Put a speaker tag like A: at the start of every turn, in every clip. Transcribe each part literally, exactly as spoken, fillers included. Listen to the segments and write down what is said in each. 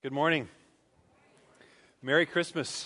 A: Good morning. Merry Christmas.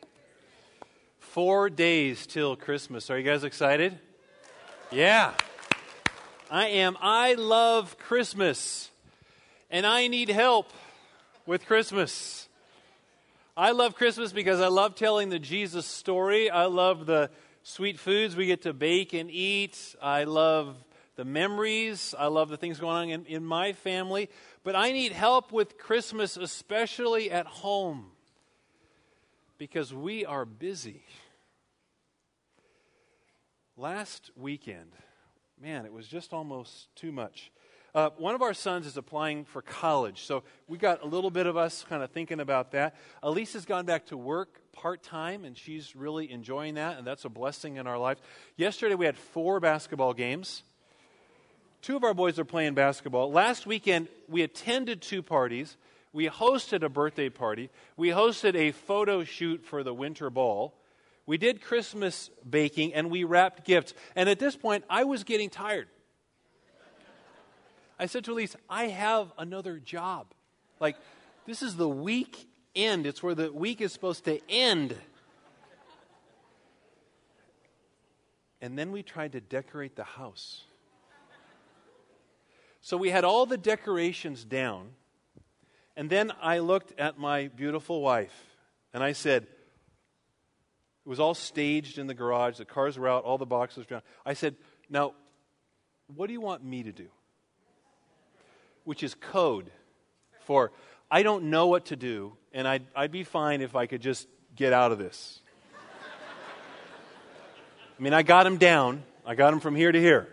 A: Four days till Christmas. Are you guys excited? Yeah. I am. I love Christmas. And I need help with Christmas. I love Christmas because I love telling the Jesus story. I love the sweet foods we get to bake and eat. I love the memories. I love the things going on in, in my family. But I need help with Christmas, especially at home, because we are busy. Last weekend, man, it was just almost too much. Uh, one of our sons is applying for college, so we got a little bit of us kind of thinking about that. Elise has gone back to work part-time, and she's really enjoying that, and that's a blessing in our lives. Yesterday, we had four basketball games. Two of our boys are playing basketball. Last weekend, we attended two parties. We hosted a birthday party. We hosted a photo shoot for the winter ball. We did Christmas baking, and we wrapped gifts. And at this point, I was getting tired. I said to Elise, I have another job. Like, this is the week end. It's where the week is supposed to end. And then we tried to decorate the house. So we had all the decorations down, and then I looked at my beautiful wife, and I said, it was all staged in the garage, the cars were out, all the boxes were down. I said, now, what do you want me to do? Which is code for, I don't know what to do, and I'd, I'd be fine if I could just get out of this. I mean, I got him down. I got him from here to here.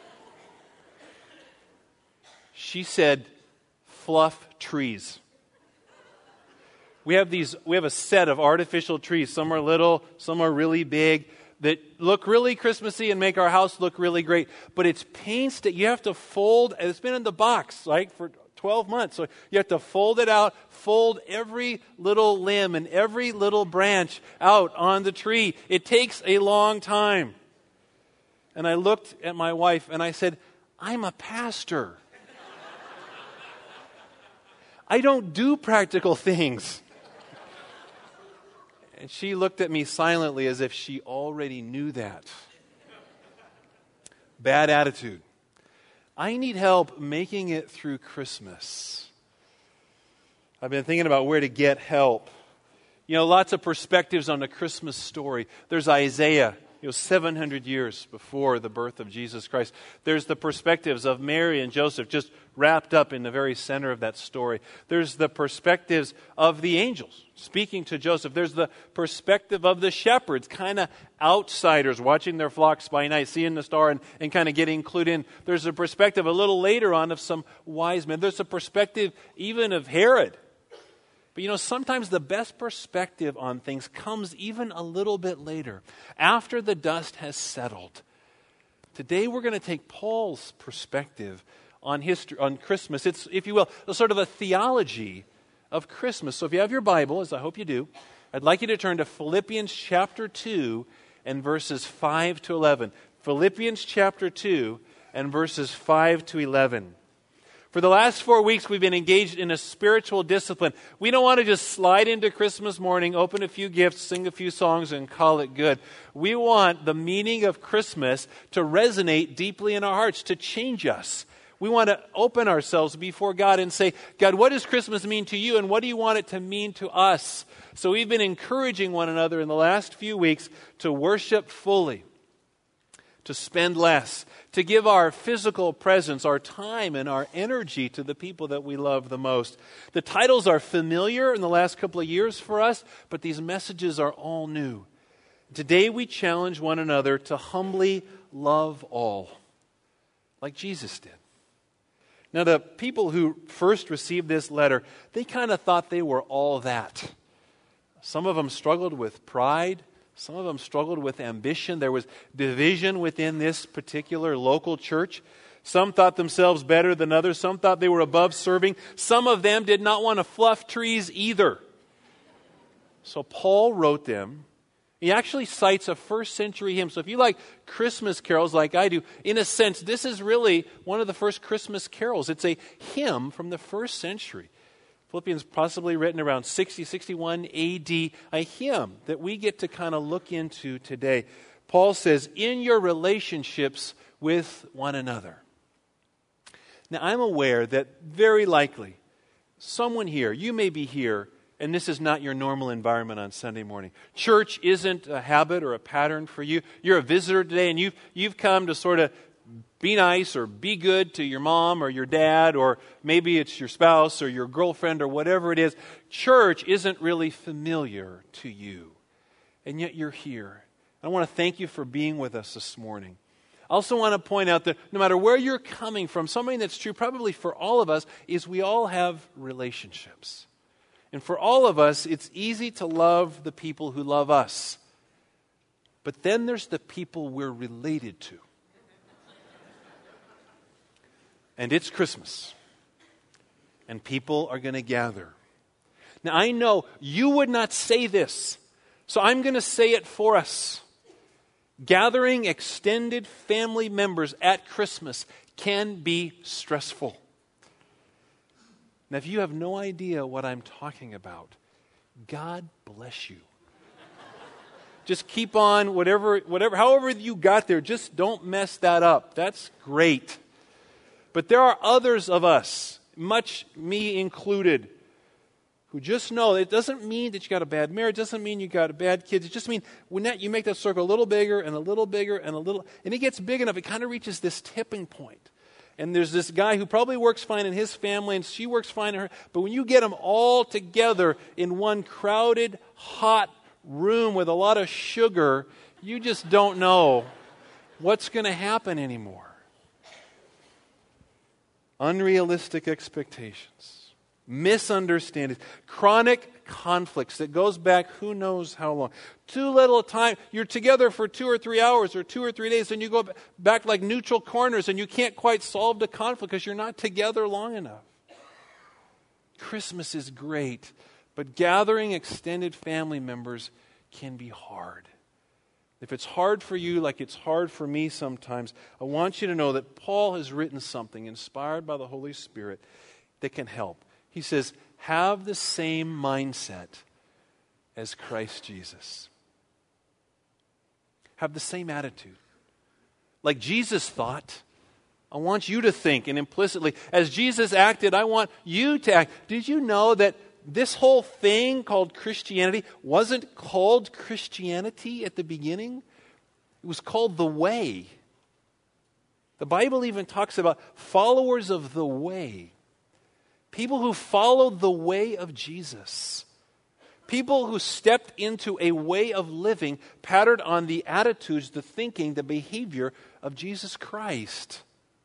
A: She said, fluff trees. We have these. We have a set of artificial trees. Some are little, some are really big, that look really Christmassy and make our house look really great. But it's paints that you have to fold. And it's been in the box, like for twelve months. So you have to fold it out, fold every little limb and every little branch out on the tree. It takes a long time. And I looked at my wife and I said, I'm a pastor. I don't do practical things. And she looked at me silently as if she already knew that. Bad attitude. I need help making it through Christmas. I've been thinking about where to get help. You know, lots of perspectives on the Christmas story. There's Isaiah, you know, seven hundred years before the birth of Jesus Christ. There's the perspectives of Mary and Joseph, just wrapped up in the very center of that story. There's the perspectives of the angels speaking to Joseph. There's the perspective of the shepherds, kind of outsiders watching their flocks by night, seeing the star and, and kind of getting clued in. There's a perspective a little later on of some wise men. There's a perspective even of Herod. But you know, sometimes the best perspective on things comes even a little bit later, after the dust has settled. Today we're going to take Paul's perspective on history, on Christmas. It's, if you will, a sort of a theology of Christmas. So if you have your Bible, as I hope you do, I'd like you to turn to Philippians chapter two and verses five to eleven. Philippians chapter two and verses five to eleven. For the last four weeks, we've been engaged in a spiritual discipline. We don't want to just slide into Christmas morning, open a few gifts, sing a few songs, and call it good. We want the meaning of Christmas to resonate deeply in our hearts, to change us. We want to open ourselves before God and say, God, what does Christmas mean to you, and what do you want it to mean to us? So we've been encouraging one another in the last few weeks to worship fully, to spend less, to give our physical presence, our time, and our energy to the people that we love the most. The titles are familiar in the last couple of years for us, but these messages are all new. Today we challenge one another to humbly love all, like Jesus did. Now, the people who first received this letter, they kind of thought they were all that. Some of them struggled with pride. Some of them struggled with ambition. There was division within this particular local church. Some thought themselves better than others. Some thought they were above serving. Some of them did not want to fluff trees either. So Paul wrote them. He actually cites a first century hymn. So if you like Christmas carols like I do, in a sense, this is really one of the first Christmas carols. It's a hymn from the first century. Philippians possibly written around sixty, sixty-one A D, a hymn that we get to kind of look into today. Paul says, in your relationships with one another. Now, I'm aware that very likely someone here, you may be here, and this is not your normal environment on Sunday morning. Church isn't a habit or a pattern for you. You're a visitor today, and you've, you've come to sort of be nice or be good to your mom or your dad, or maybe it's your spouse or your girlfriend or whatever it is. Church isn't really familiar to you, and yet you're here. I want to thank you for being with us this morning. I also want to point out that no matter where you're coming from, something that's true probably for all of us is we all have relationships. And for all of us, it's easy to love the people who love us. But then there's the people we're related to. And it's Christmas. And people are going to gather. Now, I know you would not say this, so I'm going to say it for us. Gathering extended family members at Christmas can be stressful. Now, if you have no idea what I'm talking about, God bless you. Just keep on, whatever, whatever, however you got there, just don't mess that up. That's great. But there are others of us, much me included, who just know it doesn't mean that you got a bad marriage, it doesn't mean you got a bad kids. It just means when that you make that circle a little bigger and a little bigger and a little, and it gets big enough, it kind of reaches this tipping point. And there's this guy who probably works fine in his family, and she works fine in her. But when you get them all together in one crowded, hot room with a lot of sugar, you just don't know what's going to happen anymore. Unrealistic expectations, misunderstandings, chronic conflicts that goes back who knows how long. Too little time. You're together for two or three hours or two or three days, and you go back like neutral corners, and you can't quite solve the conflict because you're not together long enough. Christmas is great, but gathering extended family members can be hard. If it's hard for you like it's hard for me sometimes, I want you to know that Paul has written something inspired by the Holy Spirit that can help. He says, have the same mindset as Christ Jesus. Have the same attitude. Like Jesus thought, I want you to think, and implicitly, as Jesus acted, I want you to act. Did you know that this whole thing called Christianity wasn't called Christianity at the beginning? It was called the Way. The Bible even talks about followers of the Way. People who followed the way of Jesus. People who stepped into a way of living patterned on the attitudes, the thinking, the behavior of Jesus Christ.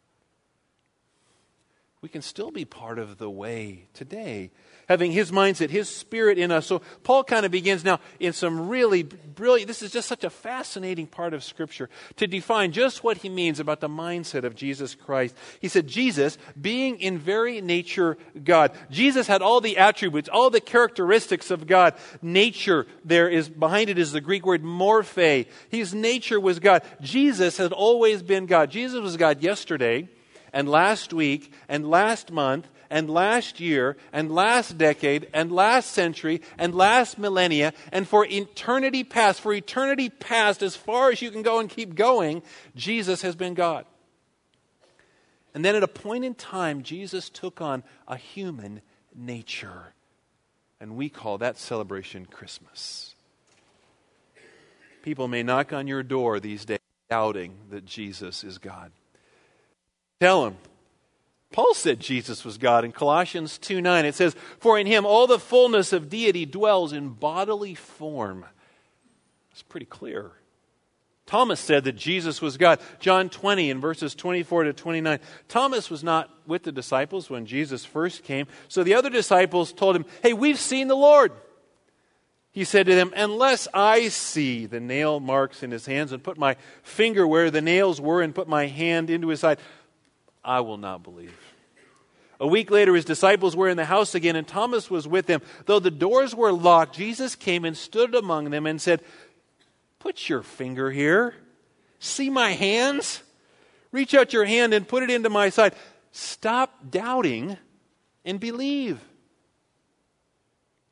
A: We can still be part of the way today, having His mindset, His Spirit in us. So Paul kind of begins now in some really brilliant, this is just such a fascinating part of Scripture, to define just what he means about the mindset of Jesus Christ. He said, Jesus, being in very nature God. Jesus had all the attributes, all the characteristics of God. Nature, there is, behind it is the Greek word morphe. His nature was God. Jesus had always been God. Jesus was God yesterday, and last week, and last month, and last year, and last decade, and last century, and last millennia, and for eternity past, for eternity past, as far as you can go and keep going, Jesus has been God. And then at a point in time, Jesus took on a human nature. And we call that celebration Christmas. People may knock on your door these days doubting that Jesus is God. Tell him. Paul said Jesus was God in Colossians two nine. It says, for in Him all the fullness of deity dwells in bodily form. It's pretty clear. Thomas said that Jesus was God. John twenty in verses twenty-four to twenty-nine. Thomas was not with the disciples when Jesus first came. So the other disciples told him, hey, we've seen the Lord. He said to them, unless I see the nail marks in His hands and put my finger where the nails were and put my hand into His side, I will not believe. A week later, His disciples were in the house again, and Thomas was with them. Though the doors were locked, Jesus came and stood among them and said, put your finger here. See my hands? Reach out your hand and put it into my side. Stop doubting and believe.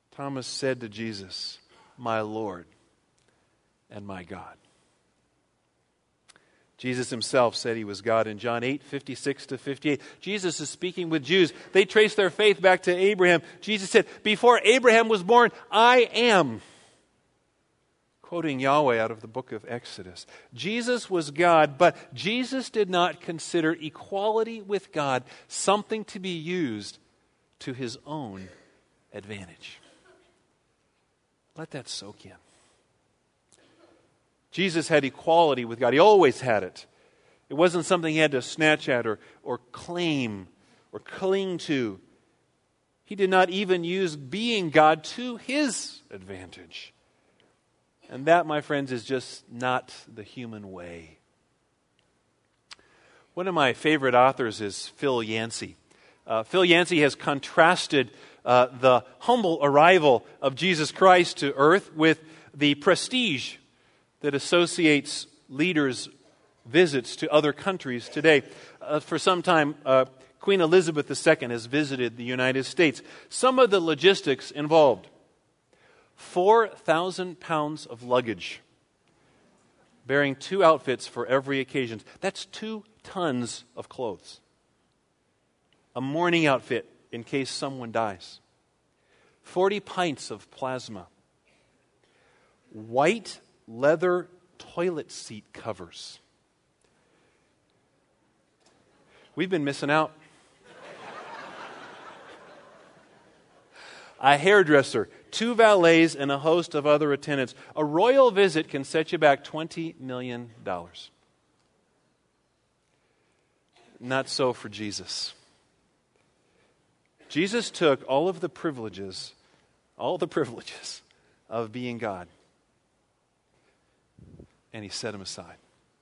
A: Thomas said to Jesus, "My Lord and my God." Jesus himself said he was God in John eight, fifty-six to fifty-eight. Jesus is speaking with Jews. They trace their faith back to Abraham. Jesus said, "Before Abraham was born, I am." Quoting Yahweh out of the book of Exodus. Jesus was God, but Jesus did not consider equality with God something to be used to his own advantage. Let that soak in. Jesus had equality with God. He always had it. It wasn't something he had to snatch at or, or claim or cling to. He did not even use being God to his advantage. And that, my friends, is just not the human way. One of my favorite authors is Phil Yancey. Uh, Phil Yancey has contrasted uh, the humble arrival of Jesus Christ to earth with the prestige that associates leaders' visits to other countries today. Uh, for some time, uh, Queen Elizabeth the Second has visited the United States. Some of the logistics involved: four thousand pounds of luggage, bearing two outfits for every occasion. That's two tons of clothes. A mourning outfit in case someone dies. forty pints of plasma. White leather toilet seat covers. We've been missing out. A hairdresser, two valets, and a host of other attendants. A royal visit can set you back twenty million dollars. Not so for Jesus. Jesus took all of the privileges, all the privileges of being God, and he set them aside.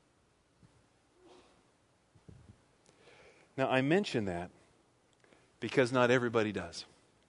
A: Now, I mention that because not everybody does.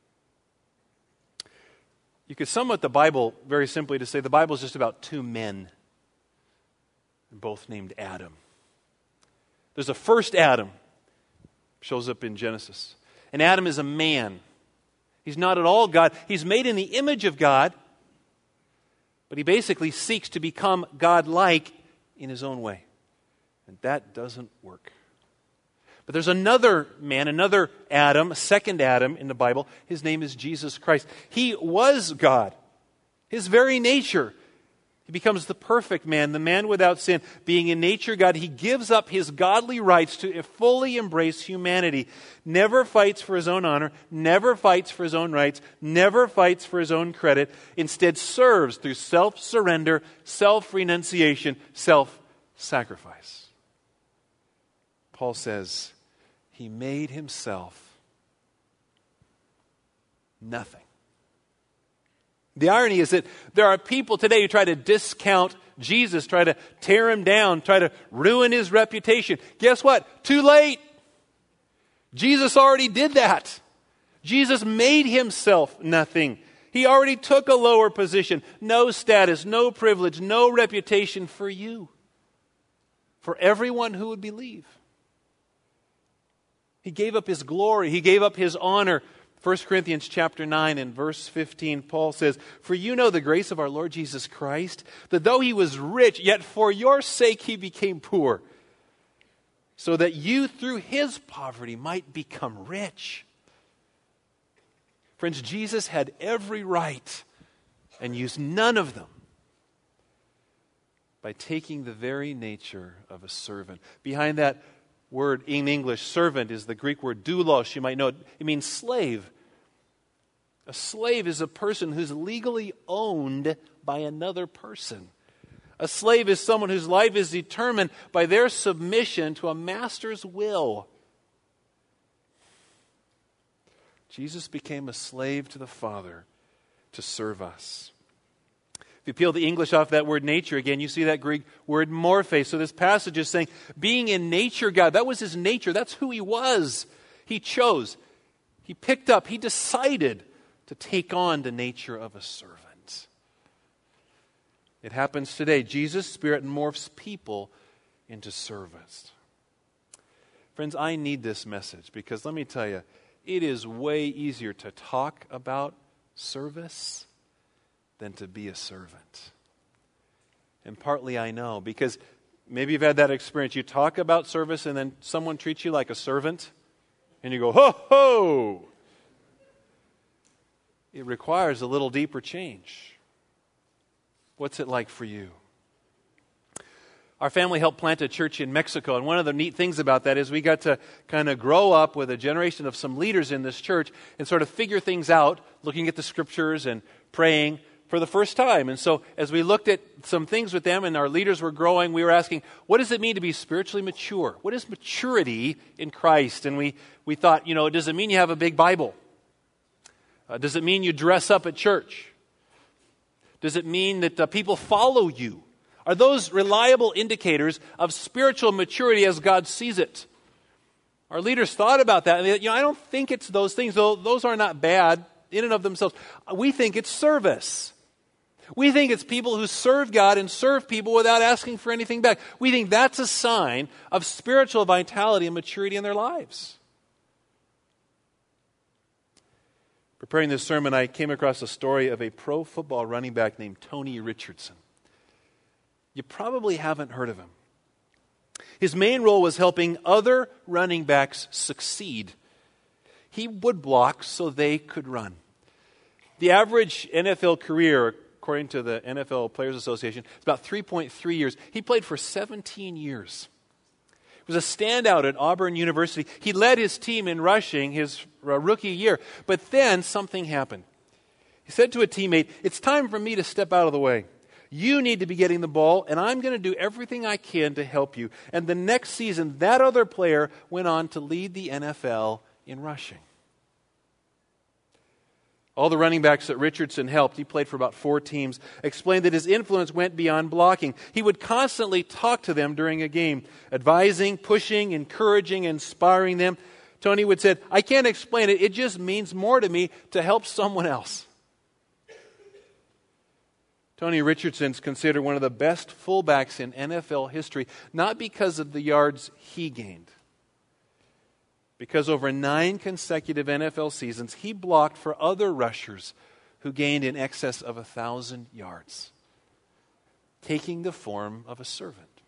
A: You could sum up the Bible very simply to say the Bible is just about two men, both named Adam. There's a first Adam, shows up in Genesis. And Adam is a man. He's not at all God. He's made in the image of God, but he basically seeks to become God-like in his own way. And that doesn't work. But there's another man, another Adam, a second Adam in the Bible. His name is Jesus Christ. He was God. His very nature. He becomes the perfect man, the man without sin. Being in nature God, he gives up his godly rights to fully embrace humanity. Never fights for his own honor, never fights for his own rights, never fights for his own credit. Instead serves through self-surrender, self-renunciation, self-sacrifice. Paul says, he made himself nothing. The irony is that there are people today who try to discount Jesus, try to tear him down, try to ruin his reputation. Guess what? Too late. Jesus already did that. Jesus made himself nothing. He already took a lower position. No status, no privilege, no reputation for you. For everyone who would believe. He gave up his glory. He gave up his honor. First Corinthians chapter nine and verse fifteen, Paul says, "For you know the grace of our Lord Jesus Christ, that though he was rich, yet for your sake he became poor, so that you through his poverty might become rich." Friends, Jesus had every right and used none of them by taking the very nature of a servant. Behind that word in English, servant, is the Greek word doulos. You might know it. It means slave. A slave is a person who's legally owned by another person. A slave is someone whose life is determined by their submission to a master's will. Jesus became a slave to the Father to serve us. If you peel the English off that word nature again, you see that Greek word morphe. So this passage is saying, being in nature God, that was his nature. That's who he was. He chose. He picked up. He decided to take on the nature of a servant. It happens today. Jesus' Spirit morphs people into servants. Friends, I need this message because let me tell you, it is way easier to talk about service than to be a servant. And partly I know, because maybe you've had that experience. You talk about service and then someone treats you like a servant, and you go, ho, ho! It requires a little deeper change. What's it like for you? Our family helped plant a church in Mexico, and one of the neat things about that is we got to kind of grow up with a generation of some leaders in this church and sort of figure things out, looking at the scriptures and praying for the first time. And so as we looked at some things with them and our leaders were growing, we were asking, what does it mean to be spiritually mature? What is maturity in Christ? And we, we thought, you know, does it mean you have a big Bible? Uh, does it mean you dress up at church? Does it mean that uh, people follow you? Are those reliable indicators of spiritual maturity as God sees it? Our leaders thought about that. And they, you know, I don't think it's those things, though those are not bad in and of themselves. We think it's service. We think it's people who serve God and serve people without asking for anything back. We think that's a sign of spiritual vitality and maturity in their lives. Preparing this sermon, I came across a story of a pro football running back named Tony Richardson. You probably haven't heard of him. His main role was helping other running backs succeed. He would block so they could run. The average N F L career, according to the N F L Players Association, is about three point three years. He played for seventeen years. He was a standout at Auburn University. He led his team in rushing his uh, rookie year. But then something happened. He said to a teammate, "It's time for me to step out of the way. You need to be getting the ball, and I'm going to do everything I can to help you." And the next season, that other player went on to lead the N F L in rushing. All the running backs that Richardson helped, he played for about four teams, explained that his influence went beyond blocking. He would constantly talk to them during a game, advising, pushing, encouraging, inspiring them. Tony would say, "I can't explain it. It just means more to me to help someone else." Tony Richardson's considered one of the best fullbacks in N F L history, not because of the yards he gained, because over nine consecutive N F L seasons, he blocked for other rushers who gained in excess of a thousand yards, taking the form of a servant.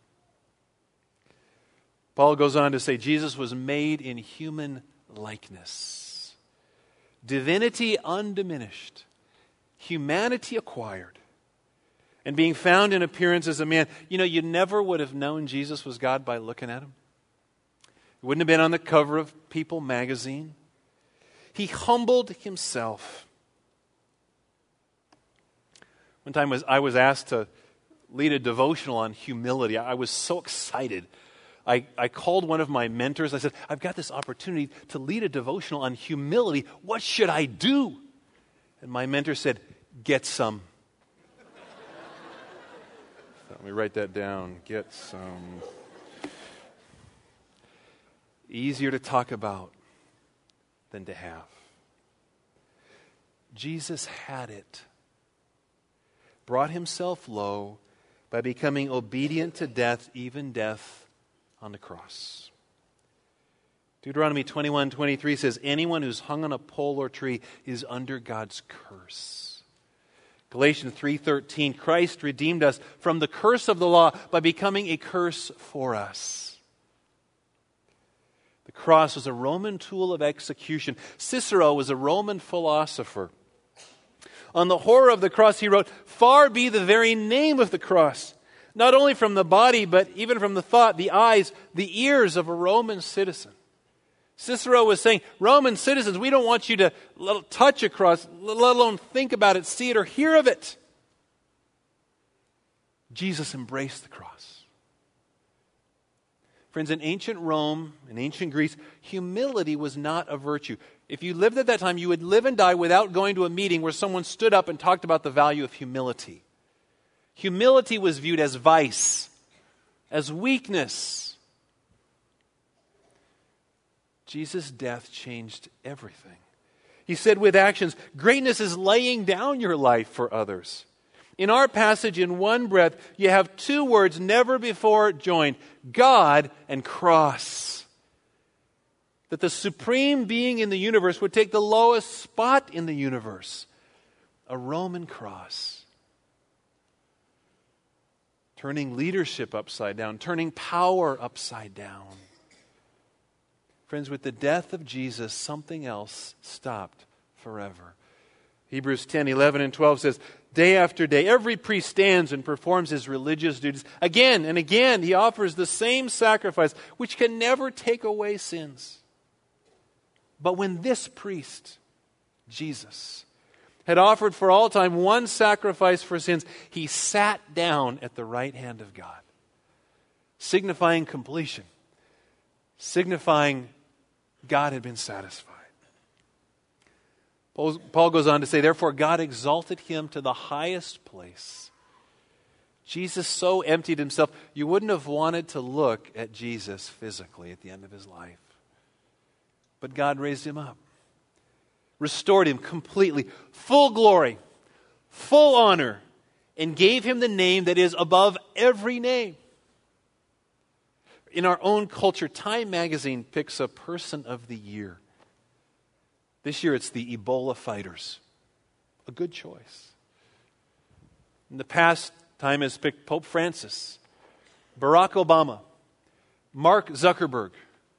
A: Paul goes on to say Jesus was made in human likeness, divinity undiminished, humanity acquired, and being found in appearance as a man. You know, you never would have known Jesus was God by looking at him. He wouldn't have been on the cover of People magazine. He humbled himself. One time was I was asked to lead a devotional on humility. I was so excited. I, I called one of my mentors. I said, "I've got this opportunity to lead a devotional on humility. What should I do?" And my mentor said, "Get some." Let me write that down. Get some. Easier to talk about than to have. Jesus had it. Brought himself low by becoming obedient to death, even death on the cross. Deuteronomy twenty-one twenty-three says, "Anyone who's hung on a pole or tree is under God's curse." Galatians three thirteen, Christ redeemed us from the curse of the law by becoming a curse for us. The cross was a Roman tool of execution. Cicero was a Roman philosopher. On the horror of the cross, he wrote, "Far be the very name of the cross, not only from the body, but even from the thought, the eyes, the ears of a Roman citizen." Cicero was saying, Roman citizens, we don't want you to touch a cross, let alone think about it, see it, or hear of it. Jesus embraced the cross. Friends, in ancient Rome, in ancient Greece, humility was not a virtue. If you lived at that time, you would live and die without going to a meeting where someone stood up and talked about the value of humility. Humility was viewed as vice, as weakness. Jesus' death changed everything. He said with actions, greatness is laying down your life for others. In our passage, in one breath, you have two words never before joined, God and cross. That the supreme being in the universe would take the lowest spot in the universe a Roman cross, turning leadership upside down, turning power upside down. Friends, with the death of Jesus, something else stopped forever. Hebrews ten, eleven, and twelve says, day after day, every priest stands and performs his religious duties. Again and again, he offers the same sacrifice, which can never take away sins. But when this priest, Jesus, had offered for all time one sacrifice for sins, he sat down at the right hand of God, signifying completion, signifying God had been satisfied. Paul goes on to say, therefore God exalted him to the highest place. Jesus so emptied himself, you wouldn't have wanted to look at Jesus physically at the end of his life. But God raised him up, restored him completely, full glory, full honor, and gave him the name that is above every name. In our own culture, Time magazine picks a person of the year. This year it's the Ebola fighters. A good choice. In the past, Time has picked Pope Francis, Barack Obama, Mark Zuckerberg.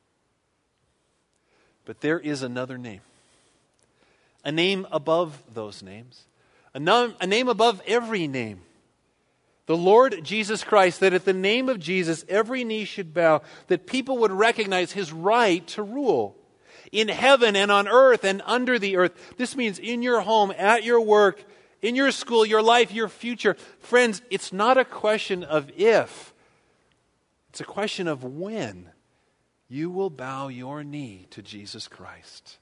A: But there is another name. A name above those names. A, num- a name above every name. The Lord Jesus Christ, that at the name of Jesus every knee should bow, that people would recognize his right to rule. In heaven and on earth and under the earth. This means in your home, at your work, in your school, your life, your future. Friends, it's not a question of if. It's a question of when you will bow your knee to Jesus Christ.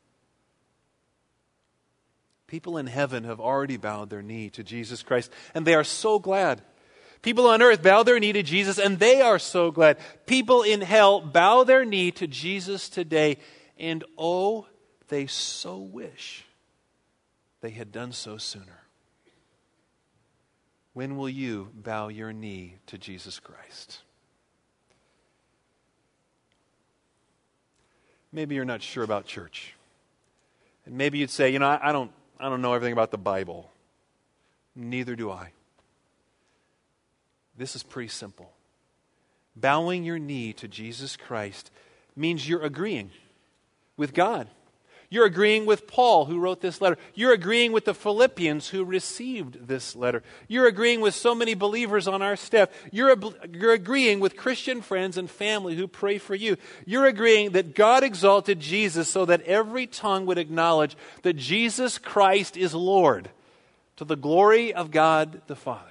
A: People in heaven have already bowed their knee to Jesus Christ, and they are so glad. People on earth bow their knee to Jesus, and they are so glad. People in hell bow their knee to Jesus today. And oh, they so wish they had done so sooner. When will you bow your knee to Jesus Christ? Maybe you're not sure about church. And maybe you'd say, you know, I, I don't I don't know everything about the Bible. Neither do I. This is pretty simple. Bowing your knee to Jesus Christ means you're agreeing with God. You're agreeing with Paul, who wrote this letter. You're agreeing with the Philippians, who received this letter. You're agreeing with so many believers on our staff. You're, you're agreeing with Christian friends and family who pray for you. You're agreeing that God exalted Jesus so that every tongue would acknowledge that Jesus Christ is Lord, to the glory of God the Father.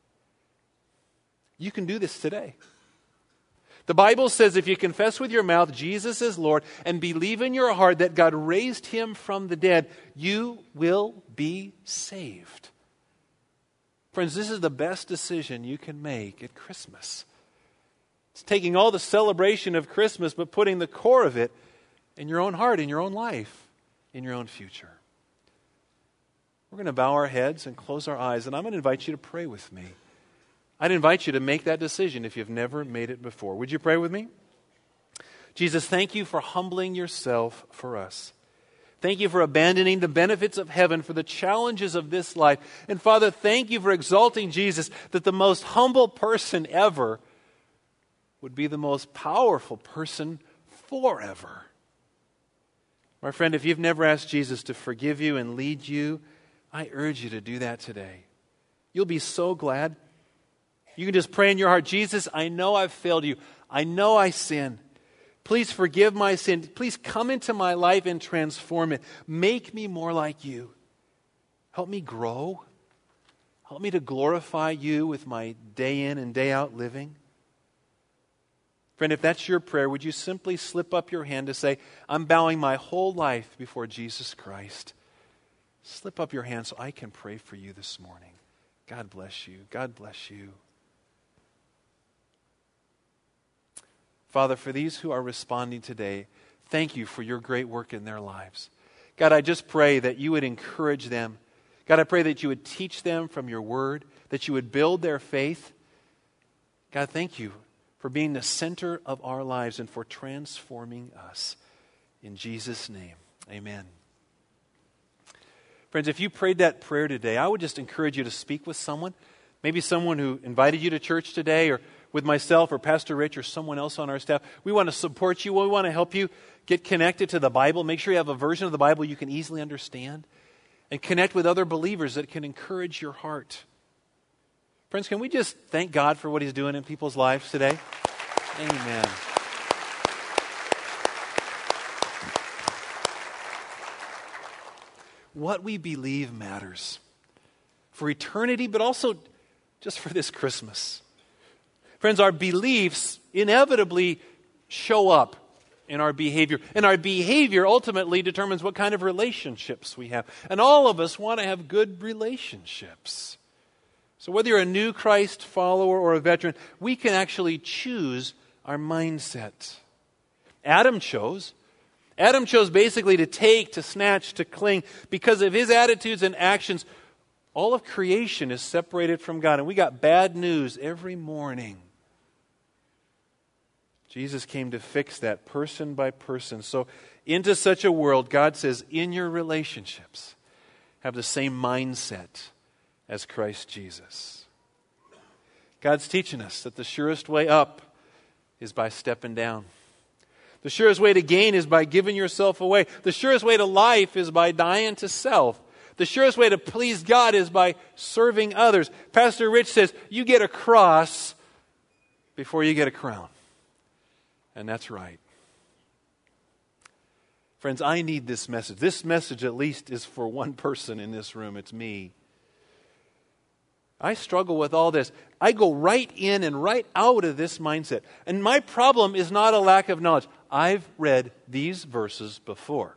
A: You can do this today. The Bible says if you confess with your mouth Jesus is Lord and believe in your heart that God raised him from the dead, you will be saved. Friends, this is the best decision you can make at Christmas. It's taking all the celebration of Christmas but putting the core of it in your own heart, in your own life, in your own future. We're going to bow our heads and close our eyes, and I'm going to invite you to pray with me. I'd invite you to make that decision if you've never made it before. Would you pray with me? Jesus, thank you for humbling yourself for us. Thank you for abandoning the benefits of heaven for the challenges of this life. And Father, thank you for exalting Jesus, that the most humble person ever would be the most powerful person forever. My friend, if you've never asked Jesus to forgive you and lead you, I urge you to do that today. You'll be so glad. You can just pray in your heart, Jesus, I know I've failed you. I know I sin. Please forgive my sin. Please come into my life and transform it. Make me more like you. Help me grow. Help me to glorify you with my day in and day out living. Friend, if that's your prayer, would you simply slip up your hand to say, I'm bowing my whole life before Jesus Christ. Slip up your hand so I can pray for you this morning. God bless you. God bless you. Father, for these who are responding today, thank you for your great work in their lives. God, I just pray that you would encourage them. God, I pray that you would teach them from your word, that you would build their faith. God, thank you for being the center of our lives and for transforming us. In Jesus' name, amen. Friends, if you prayed that prayer today, I would just encourage you to speak with someone, maybe someone who invited you to church today, or with myself or Pastor Rich or someone else on our staff. We want to support you. We want to help you get connected to the Bible. Make sure you have a version of the Bible you can easily understand, and connect with other believers that can encourage your heart. Friends, can we just thank God for what He's doing in people's lives today? Amen. What we believe matters for eternity, but also just for this Christmas. Friends, our beliefs inevitably show up in our behavior. And our behavior ultimately determines what kind of relationships we have. And all of us want to have good relationships. So whether you're a new Christ follower or a veteran, we can actually choose our mindset. Adam chose. Adam chose basically to take, to snatch, to cling. Because of his attitudes and actions, all of creation is separated from God. And we got bad news every morning. Jesus came to fix that person by person. So into such a world, God says, in your relationships, have the same mindset as Christ Jesus. God's teaching us that the surest way up is by stepping down. The surest way to gain is by giving yourself away. The surest way to life is by dying to self. The surest way to please God is by serving others. Pastor Rich says, you get a cross before you get a crown. And that's right. Friends, I need this message. This message at least is for one person in this room. It's me. I struggle with all this. I go right in and right out of this mindset. And my problem is not a lack of knowledge. I've read these verses before.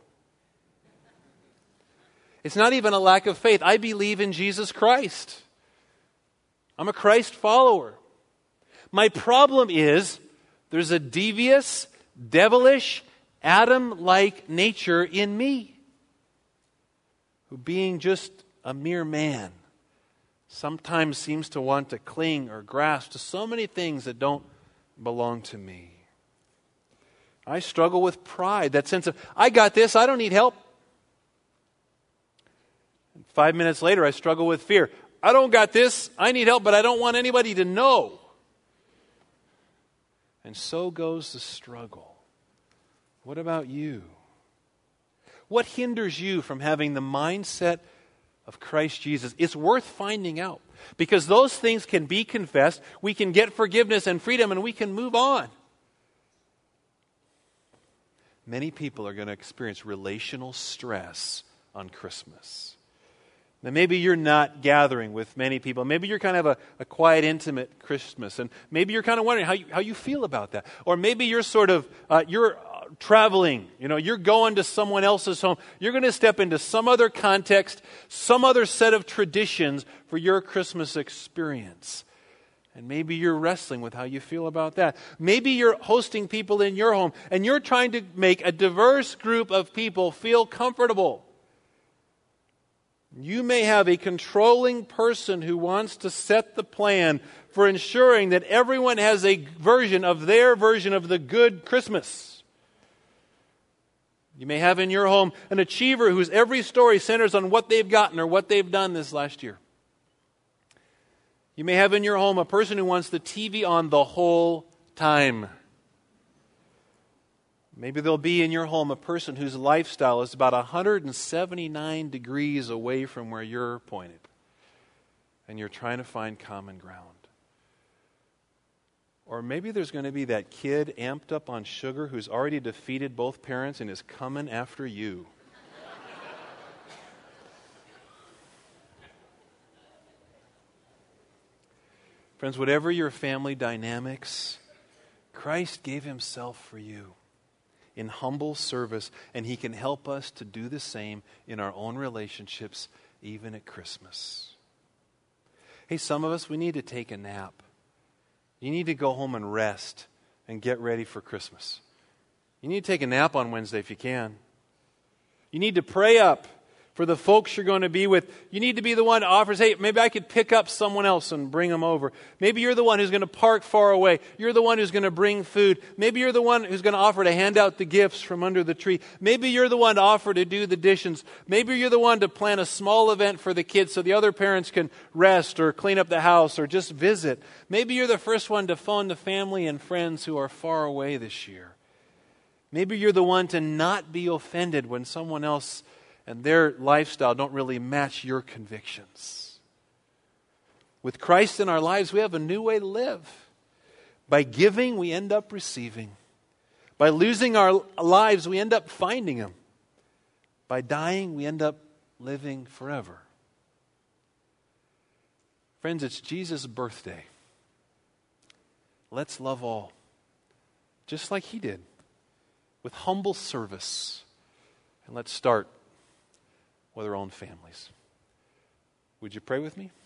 A: It's not even a lack of faith. I believe in Jesus Christ. I'm a Christ follower. My problem is there's a devious, devilish, Adam-like nature in me, who, being just a mere man, sometimes seems to want to cling or grasp to so many things that don't belong to me. I struggle with pride, that sense of, I got this, I don't need help. And five minutes later, I struggle with fear. I don't got this, I need help, but I don't want anybody to know. And so goes the struggle. What about you? What hinders you from having the mindset of Christ Jesus? It's worth finding out, because those things can be confessed. We can get forgiveness and freedom, and we can move on. Many people are going to experience relational stress on Christmas. Now, maybe you're not gathering with many people. Maybe you're kind of a, a quiet, intimate Christmas. And maybe you're kind of wondering how you, how you feel about that. Or maybe you're sort of, uh, you're uh, traveling. You know, you're going to someone else's home. You're going to step into some other context, some other set of traditions for your Christmas experience. And maybe you're wrestling with how you feel about that. Maybe you're hosting people in your home, and you're trying to make a diverse group of people feel comfortable. You may have a controlling person who wants to set the plan for ensuring that everyone has a version of their version of the good Christmas. You may have in your home an achiever whose every story centers on what they've gotten or what they've done this last year. You may have in your home a person who wants the T V on the whole time. Maybe there'll be in your home a person whose lifestyle is about one hundred seventy-nine degrees away from where you're pointed. And you're trying to find common ground. Or maybe there's going to be that kid amped up on sugar who's already defeated both parents and is coming after you. Friends, whatever your family dynamics, Christ gave Himself for you in humble service, and He can help us to do the same in our own relationships, even at Christmas. Hey, some of us, we need to take a nap. You need to go home and rest and get ready for Christmas. You need to take a nap on Wednesday if you can. You need to pray up For the folks you're going to be with, you need to be the one that offers, hey, maybe I could pick up someone else and bring them over. Maybe you're the one who's going to park far away. You're the one who's going to bring food. Maybe you're the one who's going to offer to hand out the gifts from under the tree. Maybe you're the one to offer to do the dishes. Maybe you're the one to plan a small event for the kids so the other parents can rest or clean up the house or just visit. Maybe you're the first one to phone the family and friends who are far away this year. Maybe you're the one to not be offended when someone else and their lifestyle don't really match your convictions. With Christ in our lives, we have a new way to live. By giving, we end up receiving. By losing our lives, we end up finding them. By dying, we end up living forever. Friends, it's Jesus' birthday. Let's love all, just like He did, with humble service. And let's start with our own families. Would you pray with me?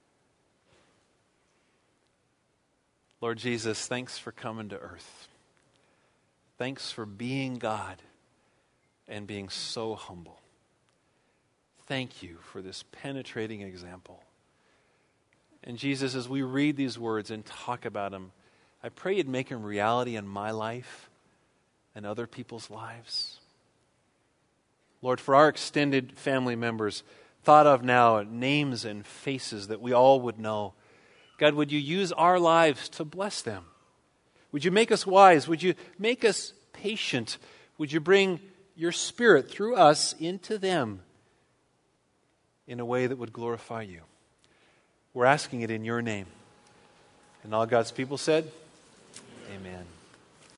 A: Lord Jesus, thanks for coming to earth. Thanks for being God and being so humble. Thank you for this penetrating example. And Jesus, as we read these words and talk about them, I pray you'd make them reality in my life and other people's lives. Lord, for our extended family members, thought of now, names and faces that we all would know, God, would you use our lives to bless them? Would you make us wise? Would you make us patient? Would you bring your Spirit through us into them in a way that would glorify you? We're asking it in your name. And all God's people said, amen. Amen.